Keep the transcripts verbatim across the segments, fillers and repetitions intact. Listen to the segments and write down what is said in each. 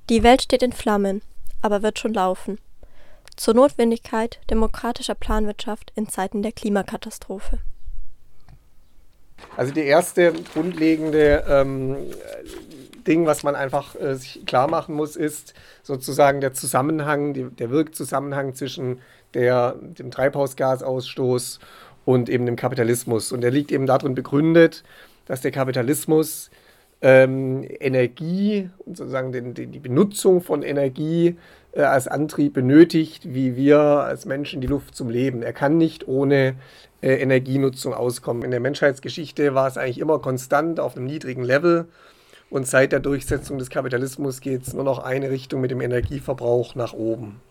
Die Welt steht in Flammen, aber wird schon laufen. Zur Notwendigkeit demokratischer Planwirtschaft in Zeiten der Klimakatastrophe. Also die erste grundlegende ähm, Ding, was man einfach äh, sich klar machen muss, ist sozusagen der Zusammenhang, die, der Wirkzusammenhang zwischen der, dem Treibhausgasausstoß und eben dem Kapitalismus. Und der liegt eben darin begründet, dass der Kapitalismus ähm, Energie und sozusagen den, den, die Benutzung von Energie äh, als Antrieb benötigt, wie wir als Menschen die Luft zum Leben. Er kann nicht ohne äh, Energienutzung auskommen. In der Menschheitsgeschichte war es eigentlich immer konstant auf einem niedrigen Level. Und seit der Durchsetzung des Kapitalismus geht es nur noch eine Richtung mit dem Energieverbrauch nach oben.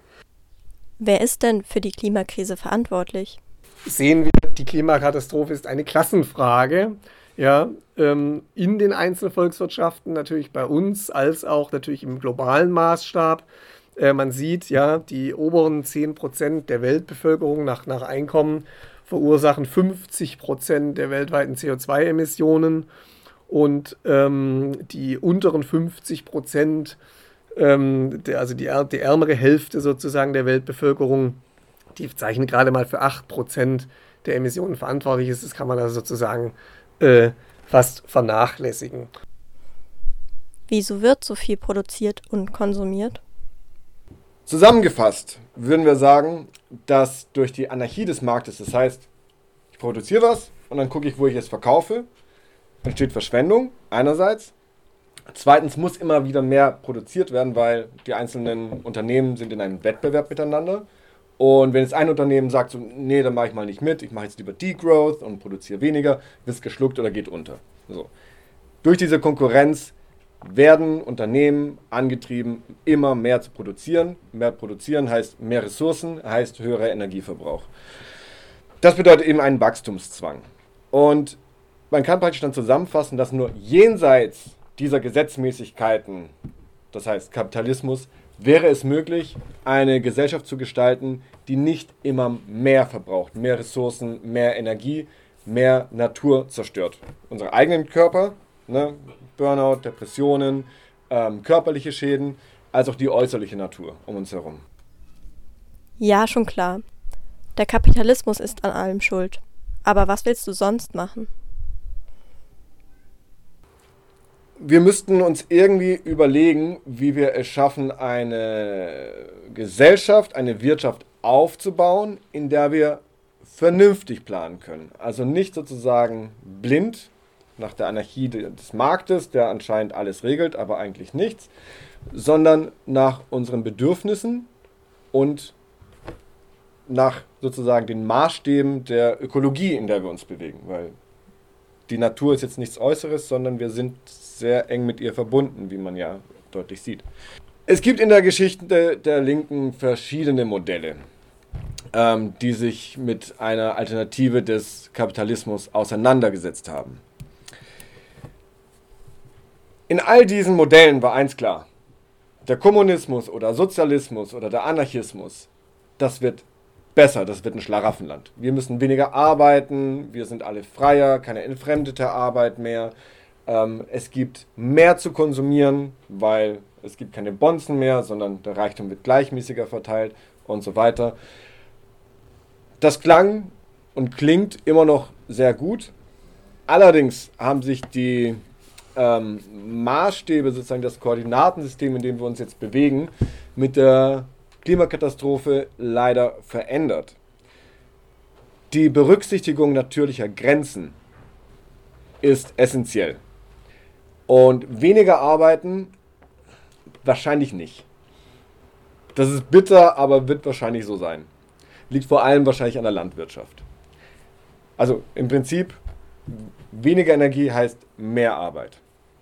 Wer ist denn für die Klimakrise verantwortlich? Sehen wir, die Klimakatastrophe ist eine Klassenfrage. Ja, ähm, in den einzelnen Volkswirtschaften, natürlich bei uns, als auch natürlich im globalen Maßstab. Äh, man sieht, ja, die oberen zehn Prozent der Weltbevölkerung nach, nach Einkommen verursachen fünfzig Prozent der weltweiten C O zwei Emissionen und ähm, die unteren fünfzig Prozent, ähm, der, also die, die ärmere Hälfte sozusagen der Weltbevölkerung, die zeichnen gerade mal für acht Prozent der Emissionen verantwortlich ist. Das kann man also sozusagen äh, fast vernachlässigen. Wieso wird so viel produziert und konsumiert? Zusammengefasst würden wir sagen, dass durch die Anarchie des Marktes, das heißt, ich produziere was und dann gucke ich, wo ich es verkaufe, entsteht Verschwendung einerseits. Zweitens muss immer wieder mehr produziert werden, weil die einzelnen Unternehmen sind in einem Wettbewerb miteinander. Und wenn jetzt ein Unternehmen sagt, so, nee, dann mache ich mal nicht mit, ich mache jetzt lieber Degrowth und produziere weniger, wird es geschluckt oder geht unter. So. Durch diese Konkurrenz werden Unternehmen angetrieben, immer mehr zu produzieren. Mehr produzieren heißt mehr Ressourcen, heißt höherer Energieverbrauch. Das bedeutet eben einen Wachstumszwang. Und man kann praktisch dann zusammenfassen, dass nur jenseits dieser Gesetzmäßigkeiten, das heißt Kapitalismus, wäre es möglich, eine Gesellschaft zu gestalten, die nicht immer mehr verbraucht, mehr Ressourcen, mehr Energie, mehr Natur zerstört. Unsere eigenen Körper, ne, Burnout, Depressionen, ähm, körperliche Schäden, als auch die äußerliche Natur um uns herum. Ja, schon klar. Der Kapitalismus ist an allem schuld. Aber was willst du sonst machen? Wir müssten uns irgendwie überlegen, wie wir es schaffen, eine Gesellschaft, eine Wirtschaft aufzubauen, in der wir vernünftig planen können. Also nicht sozusagen blind nach der Anarchie des Marktes, der anscheinend alles regelt, aber eigentlich nichts, sondern nach unseren Bedürfnissen und nach sozusagen den Maßstäben der Ökologie, in der wir uns bewegen. Weil die Natur ist jetzt nichts Äußeres, sondern wir sind sehr eng mit ihr verbunden, wie man ja deutlich sieht. Es gibt in der Geschichte der, der Linken verschiedene Modelle, ähm, die sich mit einer Alternative des Kapitalismus auseinandergesetzt haben. In all diesen Modellen war eins klar: Der Kommunismus oder Sozialismus oder der Anarchismus, das wird besser, das wird ein Schlaraffenland. Wir müssen weniger arbeiten, wir sind alle freier, keine entfremdete Arbeit mehr. Ähm, es gibt mehr zu konsumieren, weil es gibt keine Bonzen mehr, sondern der Reichtum wird gleichmäßiger verteilt und so weiter. Das klang und klingt immer noch sehr gut. Allerdings haben sich die ähm, Maßstäbe, sozusagen das Koordinatensystem, in dem wir uns jetzt bewegen, mit der Klimakatastrophe leider verändert. Die Berücksichtigung natürlicher Grenzen ist essentiell. Und weniger arbeiten wahrscheinlich nicht. Das ist bitter, aber wird wahrscheinlich so sein. Liegt vor allem wahrscheinlich an der Landwirtschaft. Also im Prinzip, weniger Energie heißt mehr Arbeit.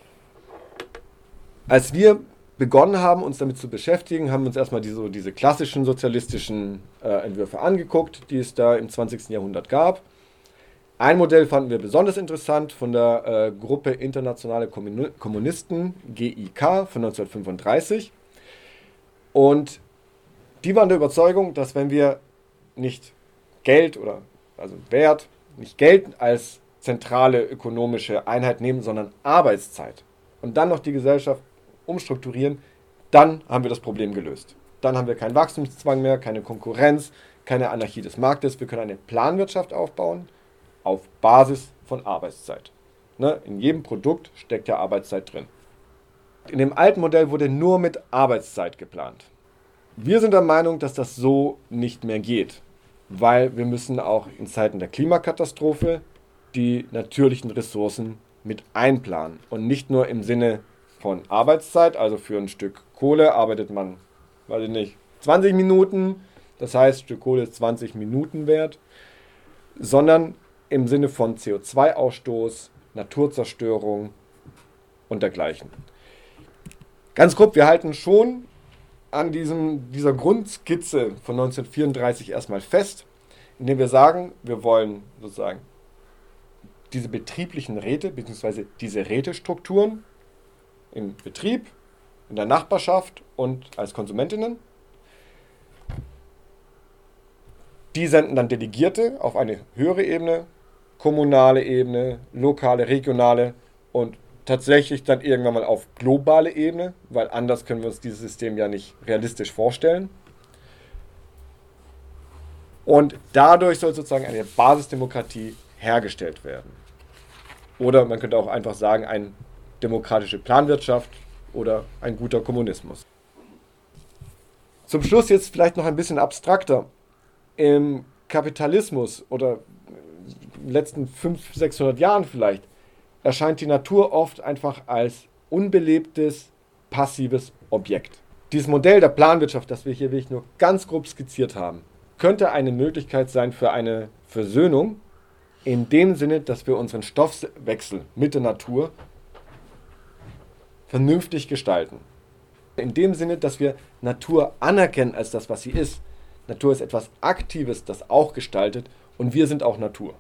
Als wir begonnen haben, uns damit zu beschäftigen, haben wir uns erstmal diese, diese klassischen sozialistischen äh, Entwürfe angeguckt, die es da im zwanzigsten Jahrhundert gab. Ein Modell fanden wir besonders interessant von der äh, Gruppe Internationale Kommunisten, G I K, von neunzehnhundertfünfunddreißig. Und die waren der Überzeugung, dass wenn wir nicht Geld oder also Wert, nicht Geld als zentrale ökonomische Einheit nehmen, sondern Arbeitszeit und dann noch die Gesellschaft umstrukturieren, dann haben wir das Problem gelöst. Dann haben wir keinen Wachstumszwang mehr, keine Konkurrenz, keine Anarchie des Marktes. Wir können eine Planwirtschaft aufbauen auf Basis von Arbeitszeit. Ne? In jedem Produkt steckt ja Arbeitszeit drin. In dem alten Modell wurde nur mit Arbeitszeit geplant. Wir sind der Meinung, dass das so nicht mehr geht, weil wir müssen auch in Zeiten der Klimakatastrophe die natürlichen Ressourcen mit einplanen und nicht nur im Sinne von Arbeitszeit, also für ein Stück Kohle arbeitet man, weiß ich nicht, zwanzig Minuten, das heißt, ein Stück Kohle ist zwanzig Minuten wert, sondern im Sinne von C O zwei Ausstoß, Naturzerstörung und dergleichen. Ganz grob, wir halten schon an diesem, dieser Grundskizze von neunzehnhundertvierunddreißig erstmal fest, indem wir sagen, wir wollen sozusagen diese betrieblichen Räte bzw. diese Rätestrukturen im Betrieb, in der Nachbarschaft und als Konsumentinnen. Die senden dann Delegierte auf eine höhere Ebene, kommunale Ebene, lokale, regionale und tatsächlich dann irgendwann mal auf globale Ebene, weil anders können wir uns dieses System ja nicht realistisch vorstellen. Und dadurch soll sozusagen eine Basisdemokratie hergestellt werden. Oder man könnte auch einfach sagen, eine demokratische Planwirtschaft oder ein guter Kommunismus. Zum Schluss jetzt vielleicht noch ein bisschen abstrakter. Im Kapitalismus oder in den letzten fünfhundert, sechshundert Jahren vielleicht erscheint die Natur oft einfach als unbelebtes, passives Objekt. Dieses Modell der Planwirtschaft, das wir hier wirklich nur ganz grob skizziert haben, könnte eine Möglichkeit sein für eine Versöhnung, in dem Sinne, dass wir unseren Stoffwechsel mit der Natur vernünftig gestalten. In dem Sinne, dass wir Natur anerkennen als das, was sie ist. Natur ist etwas Aktives, das auch gestaltet, und wir sind auch Natur.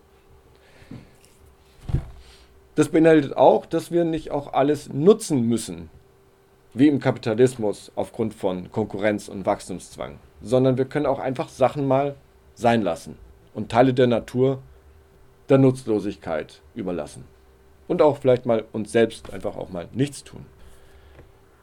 Das beinhaltet auch, dass wir nicht auch alles nutzen müssen, wie im Kapitalismus aufgrund von Konkurrenz und Wachstumszwang, sondern wir können auch einfach Sachen mal sein lassen und Teile der Natur der Nutzlosigkeit überlassen. Und auch vielleicht mal uns selbst einfach auch mal nichts tun.